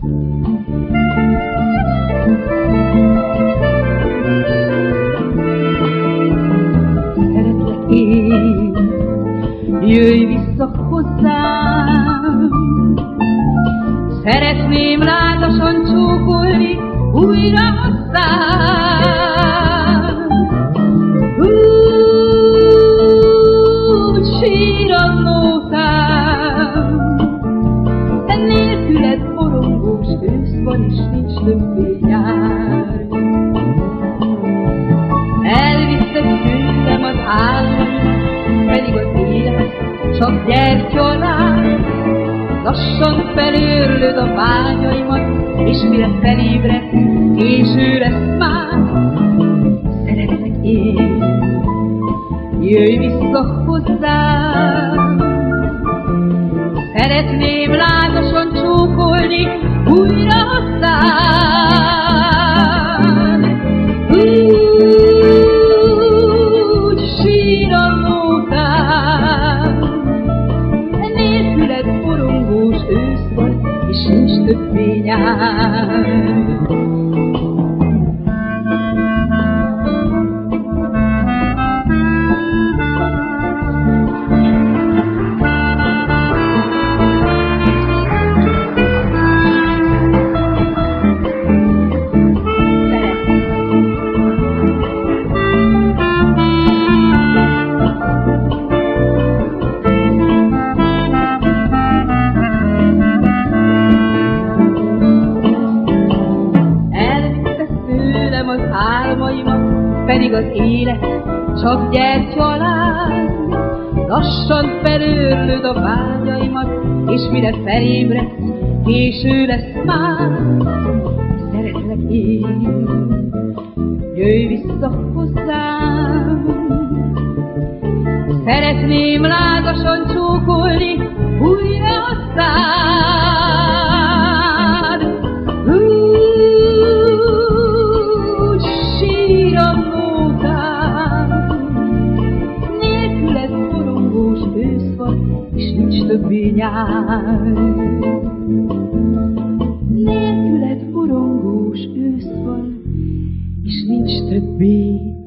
Szeretlek én, jöjj vissza hozzám. Szeretném lázasan csókolni újra a szám. Úgy sír a nótám, de nélküled forongós ősz van, és nincs többé nyár. Elviszed tőlem az álmaimat, pedig az élet csak gyertyaláng. Lassan felőrlöd a vágyaimat, és mire felébredsz, késő lesz már. Szeretlek én, jöjj vissza hozzám. Szeretném lázasan csókolni újra a szád. Úgy sír a nótám, nélküled forongós ősz van, és nincs többé nyár. Az álmaimat, pedig az élet csak gyertyaláng. Lassan felőrlöd a vágyaimat, és mire felébredsz, késő lesz már. Szeretlek én, jöjj vissza hozzám. Szeretném lázasan csókolni újra a szád. Sír a nótám, nélküled forongós ősz van, és nincs többé nyár. Nélküled forongós ősz van, és nincs többé